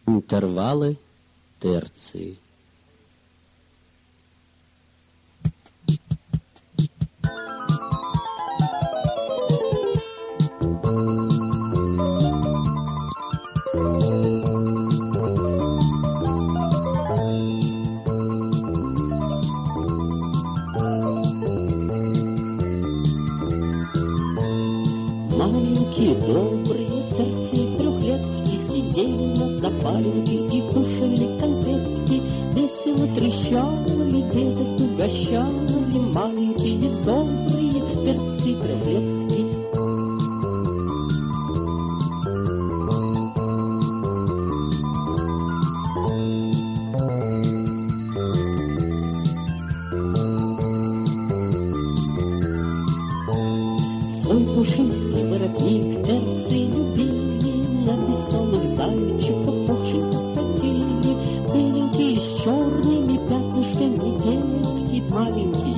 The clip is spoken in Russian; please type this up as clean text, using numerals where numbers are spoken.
Интервалы терции. Маленькие добрые терции трехлетки сидели на запаленке и кушали конфетки. Весело трещали, дедок угощали маленькие добрые терции трехлетки. Свой пушистый воротник терции любили, на веселых зайчиков очень походили. Беленькие с черными пятнышками детки, маленькие